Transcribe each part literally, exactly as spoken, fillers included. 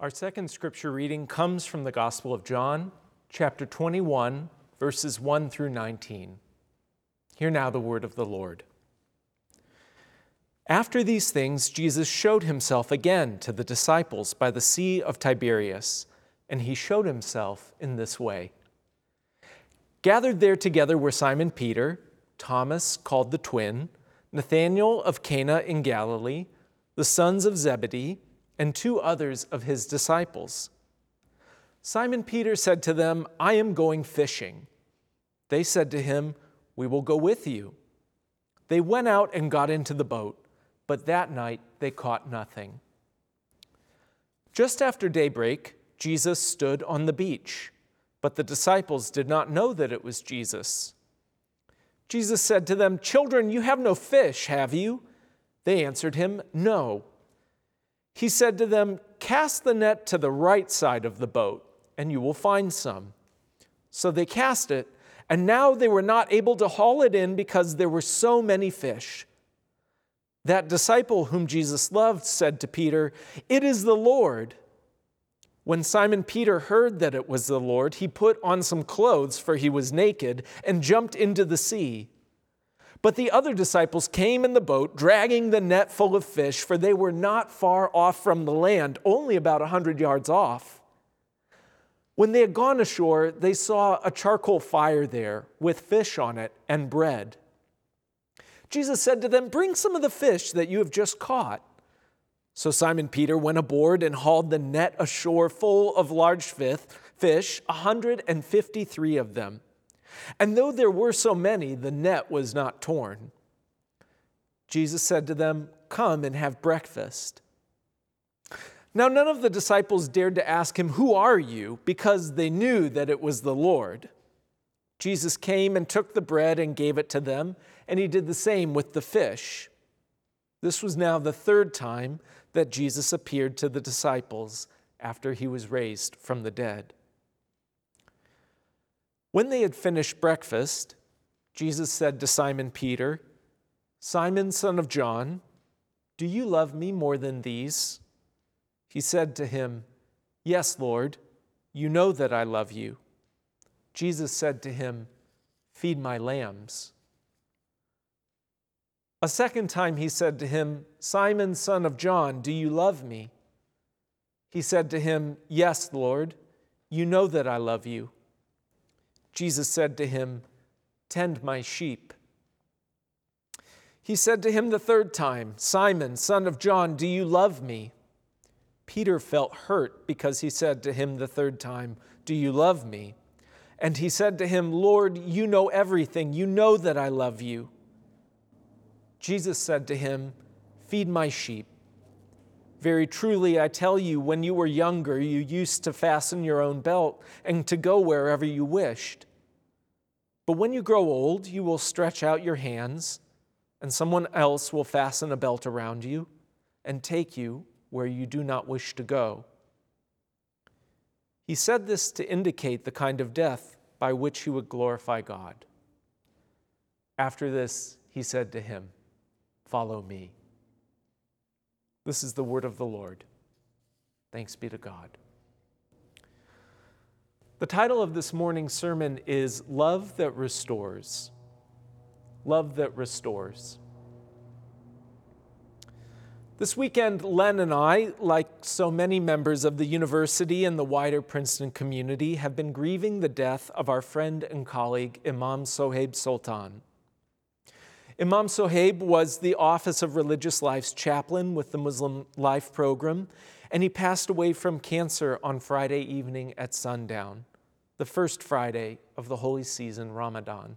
Our second scripture reading comes from the Gospel of John, chapter twenty-one, verses one through nineteen. Hear now the word of the Lord. After these things, Jesus showed himself again to the disciples by the Sea of Tiberias, and he showed himself in this way. Gathered there together were Simon Peter, Thomas called the twin, Nathanael of Cana in Galilee, the sons of Zebedee, and two others of his disciples. Simon Peter said to them, "I am going fishing." They said to him, "We will go with you." They went out and got into the boat, but that night they caught nothing. Just after daybreak, Jesus stood on the beach, but the disciples did not know that it was Jesus. Jesus said to them, "Children, you have no fish, have you?" They answered him, "No." He said to them, "Cast the net to the right side of the boat, and you will find some." So they cast it, and now they were not able to haul it in because there were so many fish. That disciple whom Jesus loved said to Peter, "It is the Lord." When Simon Peter heard that it was the Lord, he put on some clothes, for he was naked, and jumped into the sea. But the other disciples came in the boat, dragging the net full of fish, for they were not far off from the land, only about a hundred yards off. When they had gone ashore, they saw a charcoal fire there with fish on it and bread. Jesus said to them, "Bring some of the fish that you have just caught." So Simon Peter went aboard and hauled the net ashore full of large fish, a hundred and fifty-three of them. And though there were so many, the net was not torn. Jesus said to them, "Come and have breakfast." Now none of the disciples dared to ask him, "Who are you?" because they knew that it was the Lord. Jesus came and took the bread and gave it to them, and he did the same with the fish. This was now the third time that Jesus appeared to the disciples after he was raised from the dead. When they had finished breakfast, Jesus said to Simon Peter, "Simon, son of John, do you love me more than these?" He said to him, "Yes, Lord, you know that I love you." Jesus said to him, "Feed my lambs." A second time he said to him, "Simon, son of John, do you love me?" He said to him, "Yes, Lord, you know that I love you." Jesus said to him, "Tend my sheep." He said to him the third time, "Simon, son of John, do you love me?" Peter felt hurt because he said to him the third time, "Do you love me?" And he said to him, "Lord, you know everything. You know that I love you." Jesus said to him, "Feed my sheep. Very truly, I tell you, when you were younger, you used to fasten your own belt and to go wherever you wished. But when you grow old, you will stretch out your hands, and someone else will fasten a belt around you and take you where you do not wish to go." He said this to indicate the kind of death by which he would glorify God. After this, he said to him, "Follow me." This is the word of the Lord. Thanks be to God. The title of this morning's sermon is Love That Restores. Love That Restores. This weekend, Len and I, like so many members of the university and the wider Princeton community, have been grieving the death of our friend and colleague, Imam Sohaib Sultan. Imam Sohaib was the Office of Religious Life's chaplain with the Muslim Life program, and he passed away from cancer on Friday evening at sundown, the first Friday of the holy season, Ramadan.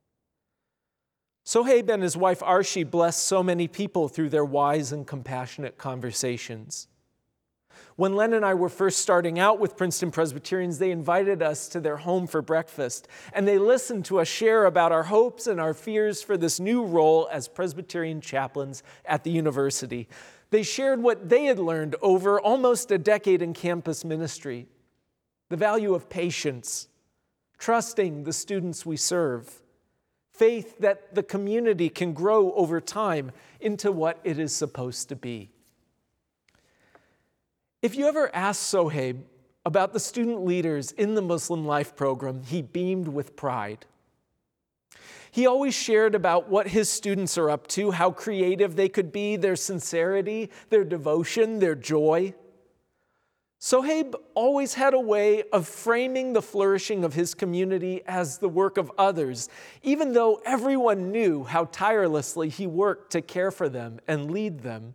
Sohaib and his wife Arshi blessed so many people through their wise and compassionate conversations. When Len and I were first starting out with Princeton Presbyterians, they invited us to their home for breakfast, and they listened to us share about our hopes and our fears for this new role as Presbyterian chaplains at the university. They shared what they had learned over almost a decade in campus ministry, the value of patience, trusting the students we serve, faith that the community can grow over time into what it is supposed to be. If you ever asked Sohaib about the student leaders in the Muslim Life program, he beamed with pride. He always shared about what his students are up to, how creative they could be, their sincerity, their devotion, their joy. Sohaib always had a way of framing the flourishing of his community as the work of others, even though everyone knew how tirelessly he worked to care for them and lead them.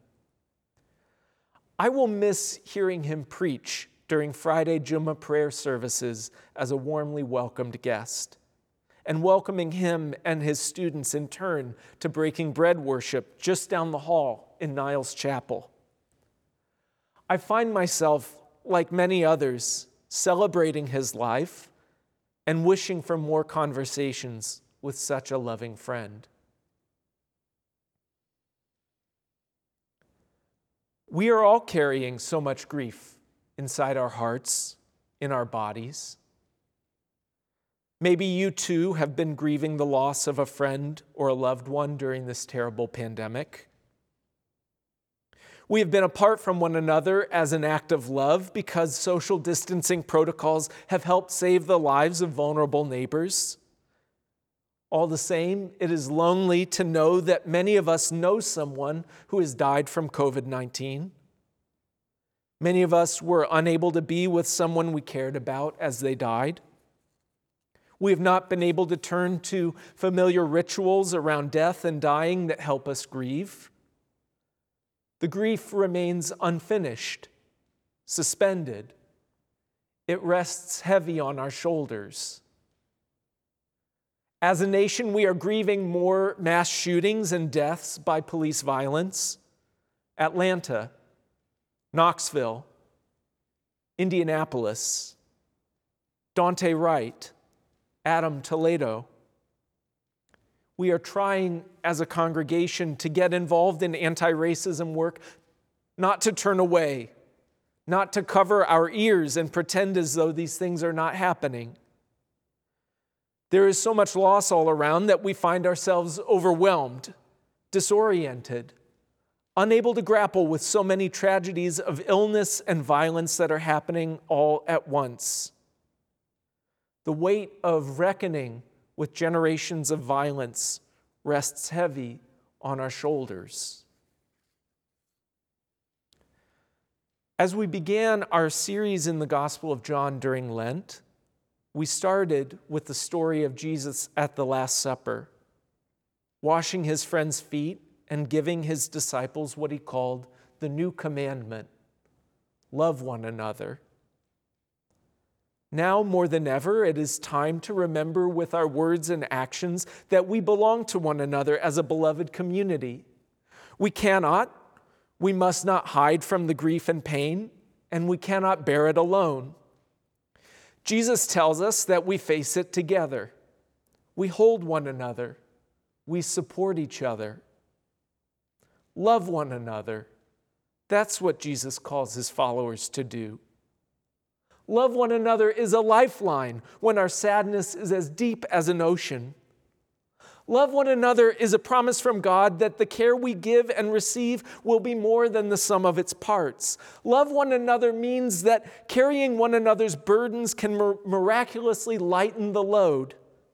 I will miss hearing him preach during Friday Jummah prayer services as a warmly welcomed guest, and welcoming him and his students in turn to breaking bread worship just down the hall in Niles Chapel. I find myself, like many others, celebrating his life and wishing for more conversations with such a loving friend. We are all carrying so much grief inside our hearts, in our bodies. Maybe you too have been grieving the loss of a friend or a loved one during this terrible pandemic. We have been apart from one another as an act of love because social distancing protocols have helped save the lives of vulnerable neighbors. All the same, it is lonely to know that many of us know someone who has died from covid nineteen. Many of us were unable to be with someone we cared about as they died. We have not been able to turn to familiar rituals around death and dying that help us grieve. The grief remains unfinished, suspended. It rests heavy on our shoulders. As a nation, we are grieving more mass shootings and deaths by police violence. Atlanta, Knoxville, Indianapolis, Daunte Wright, Adam Toledo. We are trying as a congregation to get involved in anti-racism work, not to turn away, not to cover our ears and pretend as though these things are not happening. There is so much loss all around that we find ourselves overwhelmed, disoriented, unable to grapple with so many tragedies of illness and violence that are happening all at once. The weight of reckoning with generations of violence rests heavy on our shoulders. As we began our series in the Gospel of John during Lent, we started with the story of Jesus at the Last Supper, washing his friends' feet and giving his disciples what he called the new commandment: love one another. Now more than ever, it is time to remember with our words and actions that we belong to one another as a beloved community. We cannot, we must not hide from the grief and pain, and we cannot bear it alone. Jesus tells us that we face it together. We hold one another. We support each other. Love one another. That's what Jesus calls his followers to do. Love one another is a lifeline when our sadness is as deep as an ocean. Love one another is a promise from God that the care we give and receive will be more than the sum of its parts. Love one another means that carrying one another's burdens can mir- miraculously lighten the load.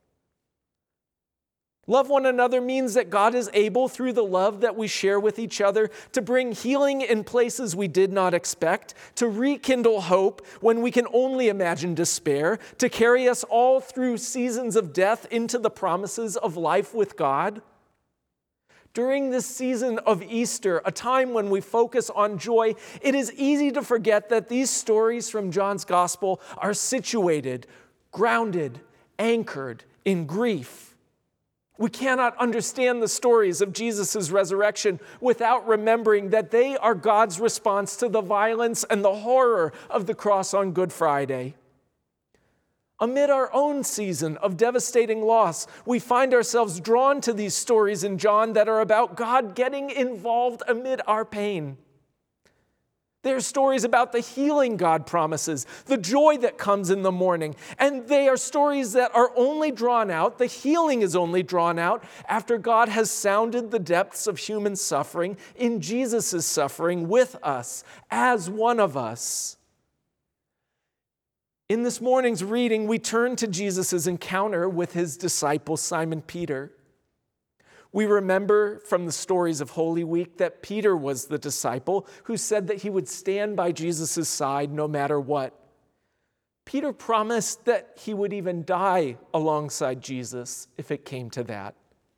Love one another means that God is able, through the love that we share with each other, to bring healing in places we did not expect, to rekindle hope when we can only imagine despair, to carry us all through seasons of death into the promises of life with God. During this season of Easter, a time when we focus on joy, it is easy to forget that these stories from John's Gospel are situated, grounded, anchored in grief. We cannot understand the stories of Jesus' resurrection without remembering that they are God's response to the violence and the horror of the cross on Good Friday. Amid our own season of devastating loss, we find ourselves drawn to these stories in John that are about God getting involved amid our pain. They're stories about the healing God promises, the joy that comes in the morning. And they are stories that are only drawn out, the healing is only drawn out after God has sounded the depths of human suffering in Jesus' suffering with us, as one of us. In this morning's reading, we turn to Jesus' encounter with his disciple, Simon Peter. We remember from the stories of Holy Week that Peter was the disciple who said that he would stand by Jesus' side no matter what. Peter promised that he would even die alongside Jesus if it came to that.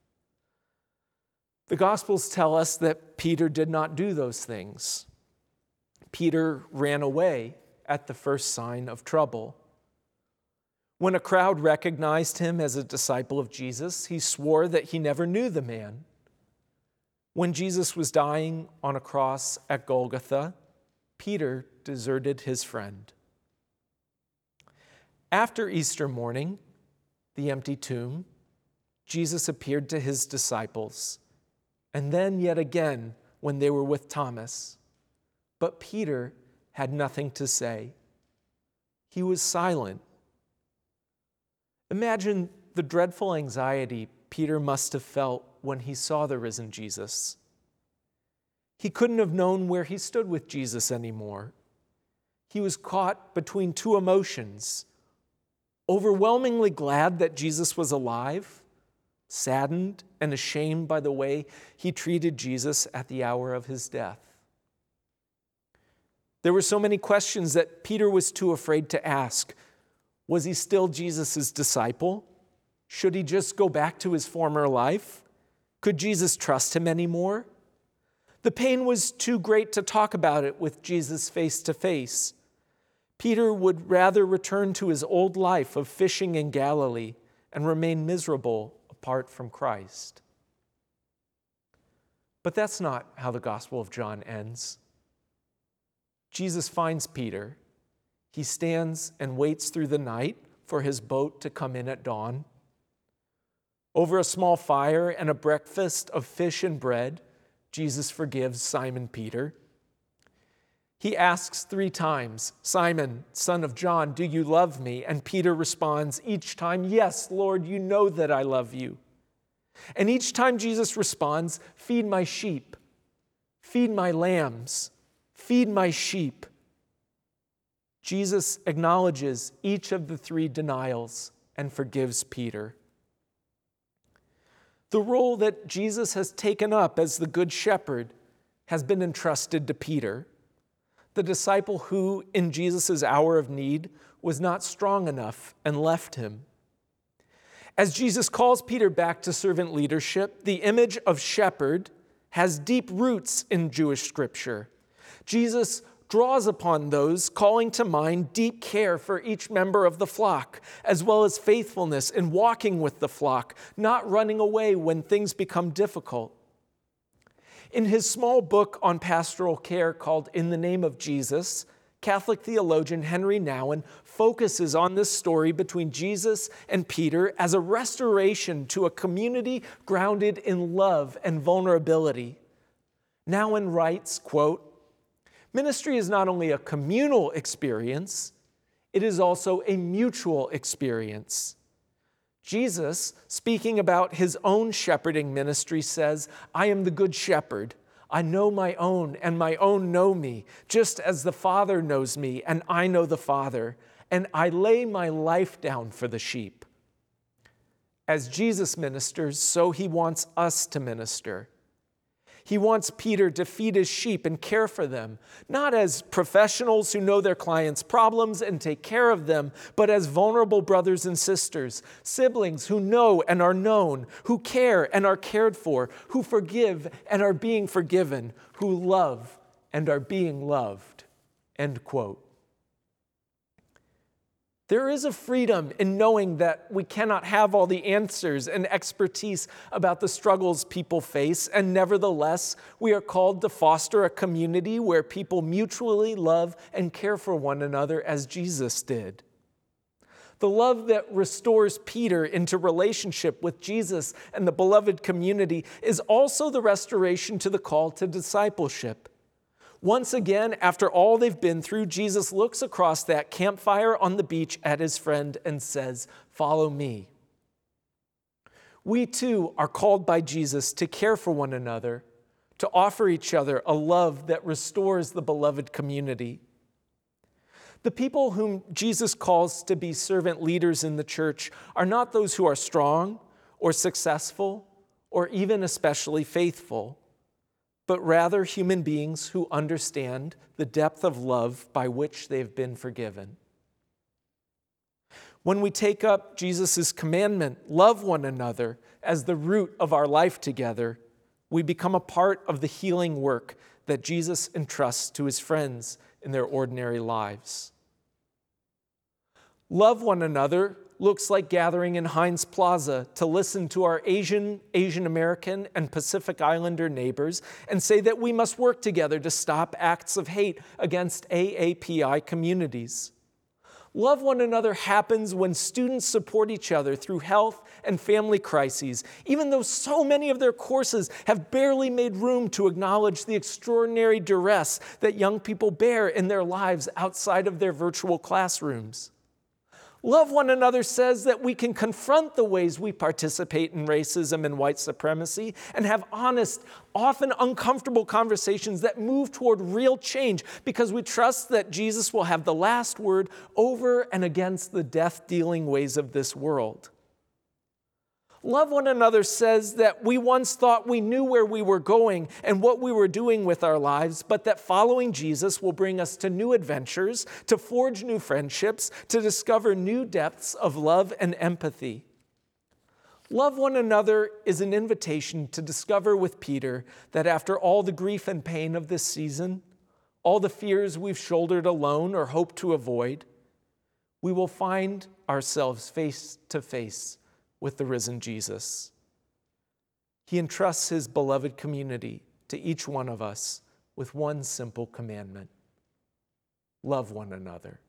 The Gospels tell us that Peter did not do those things. Peter ran away at the first sign of trouble. When a crowd recognized him as a disciple of Jesus, he swore that he never knew the man. When Jesus was dying on a cross at Golgotha, Peter deserted his friend. After Easter morning, the empty tomb, Jesus appeared to his disciples, and then yet again when they were with Thomas. But Peter had nothing to say. He was silent. Imagine the dreadful anxiety Peter must have felt when he saw the risen Jesus. He couldn't have known where he stood with Jesus anymore. He was caught between two emotions, overwhelmingly glad that Jesus was alive, saddened and ashamed by the way he treated Jesus at the hour of his death. There were so many questions that Peter was too afraid to ask. Was he still Jesus' disciple? Should he just go back to his former life? Could Jesus trust him anymore? The pain was too great to talk about it with Jesus face to face. Peter would rather return to his old life of fishing in Galilee and remain miserable apart from Christ. But that's not how the Gospel of John ends. Jesus finds Peter. He stands and waits through the night for his boat to come in at dawn. Over a small fire and a breakfast of fish and bread, Jesus forgives Simon Peter. He asks three times, "Simon, son of John, do you love me?" And Peter responds each time, "Yes, Lord, you know that I love you." And each time Jesus responds, "Feed my sheep, feed my lambs, feed my sheep." Jesus acknowledges each of the three denials and forgives Peter. The role that Jesus has taken up as the Good Shepherd has been entrusted to Peter, the disciple who, in Jesus' hour of need, was not strong enough and left him. As Jesus calls Peter back to servant leadership, the image of shepherd has deep roots in Jewish scripture. Jesus draws upon those, calling to mind deep care for each member of the flock, as well as faithfulness in walking with the flock, not running away when things become difficult. In his small book on pastoral care called In the Name of Jesus, Catholic theologian Henry Nouwen focuses on this story between Jesus and Peter as a restoration to a community grounded in love and vulnerability. Nouwen writes, quote, "Ministry is not only a communal experience, it is also a mutual experience. Jesus, speaking about his own shepherding ministry, says, 'I am the good shepherd. I know my own, and my own know me, just as the Father knows me, and I know the Father, and I lay my life down for the sheep.' As Jesus ministers, so he wants us to minister. He wants Peter to feed his sheep and care for them, not as professionals who know their clients' problems and take care of them, but as vulnerable brothers and sisters, siblings who know and are known, who care and are cared for, who forgive and are being forgiven, who love and are being loved." End quote. There is a freedom in knowing that we cannot have all the answers and expertise about the struggles people face, and nevertheless, we are called to foster a community where people mutually love and care for one another as Jesus did. The love that restores Peter into relationship with Jesus and the beloved community is also the restoration to the call to discipleship. Once again, after all they've been through, Jesus looks across that campfire on the beach at his friend and says, "Follow me." We too are called by Jesus to care for one another, to offer each other a love that restores the beloved community. The people whom Jesus calls to be servant leaders in the church are not those who are strong or successful or even especially faithful, but rather human beings who understand the depth of love by which they've been forgiven. When we take up Jesus' commandment, love one another, as the root of our life together, we become a part of the healing work that Jesus entrusts to his friends in their ordinary lives. Love one another looks like gathering in Heinz Plaza to listen to our Asian, Asian American, and Pacific Islander neighbors and say that we must work together to stop acts of hate against A A P I communities. Love one another happens when students support each other through health and family crises, even though so many of their courses have barely made room to acknowledge the extraordinary duress that young people bear in their lives outside of their virtual classrooms. Love one another says that we can confront the ways we participate in racism and white supremacy and have honest, often uncomfortable conversations that move toward real change because we trust that Jesus will have the last word over and against the death-dealing ways of this world. Love one another says that we once thought we knew where we were going and what we were doing with our lives, but that following Jesus will bring us to new adventures, to forge new friendships, to discover new depths of love and empathy. Love one another is an invitation to discover with Peter that after all the grief and pain of this season, all the fears we've shouldered alone or hoped to avoid, we will find ourselves face to face with the risen Jesus. He entrusts his beloved community to each one of us with one simple commandment: love one another.